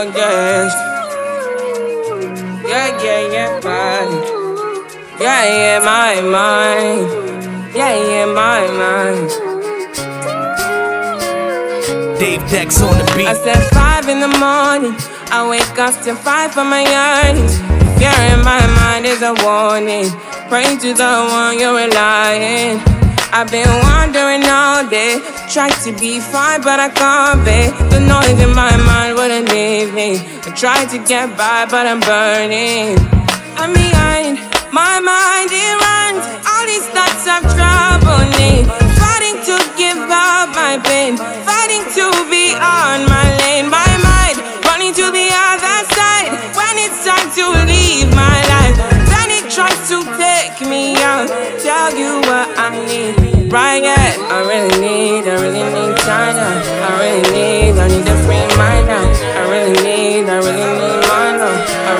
yes. Yeah, man. Yeah, my mind. Yeah, my mind. Dave Dex on the beat. I said 5 in the morning. I wake up to 5 for my yearnings. Fear in my mind is a warning. Pray to the one you're relying. I've been wandering all day. Tried to be fine, but I can't be. The noise in my mind wouldn't leave me. I tried to get by, but I'm burning. I'm behind, my mind it runs. All these thoughts have troubled me. Fighting to give up my pain. Fighting to be on my lane. My mind running to the other side. When it's time to leave my life, then it tries to take me out. Tell you what I need. Right, yeah, I really need time now. I need a free mind now. I really need mine now.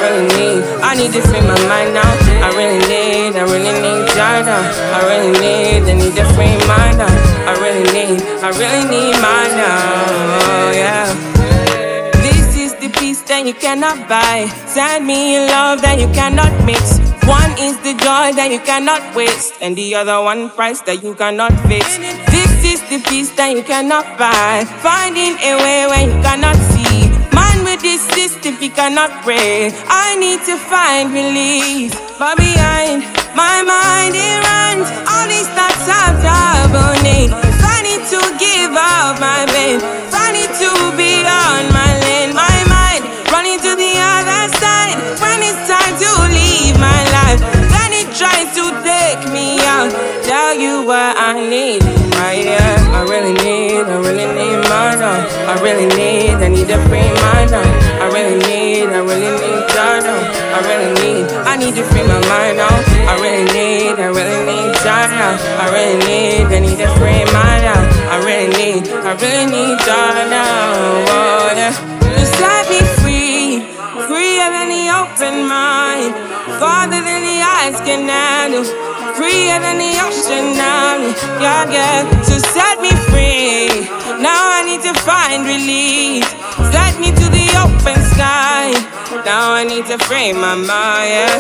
I need to free my mind now. I really need time now. I need a free mind now. I really need mine now, yeah. This is the peace that you cannot buy. Send me a love that you cannot mix. One is the joy that you cannot waste, and the other one price that you cannot fix. This is the peace that you cannot buy. Finding a way when you cannot see. Man with this system, he cannot pray. I need to find release. But behind my mind it runs. All these thoughts are trouble. Finding to give up my pain. Finding to be on my lane. My mind running to the other side. When it's time to leave my life, then it tries to take me out. Tell you what I need. Right, yeah, I really need mine now. I need a free mind now. I really need time now. I need to free my mind now. I really need time now. I need a free mind now. I really need time now. Oh, yeah. To set me free, freer than the open mind, farther than the eyes can handle, freer than the ocean now. Yeah, to set me free. Now I need to find release. Set me to the open sky. Now I need to free my mind, yeah.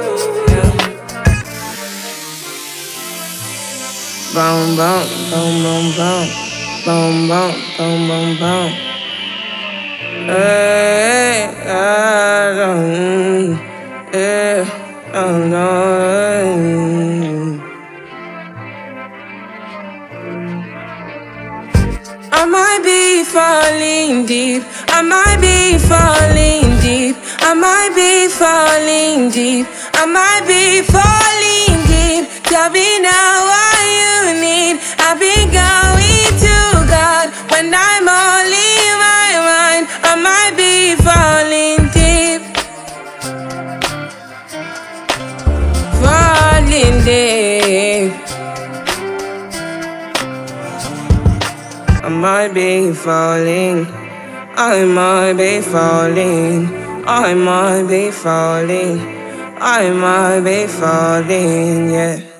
Boom, boom, boom, boom, boom. Boom, boom, boom, boom, boom. Hey, I might be falling deep. I might be falling deep. I might be falling deep. I might be falling deep. Tell me now what you need. I've been going to God when I'm all in my mind. I might be falling deep. Falling deep. I might be falling. I might be falling. I might be falling. I might be falling, yeah.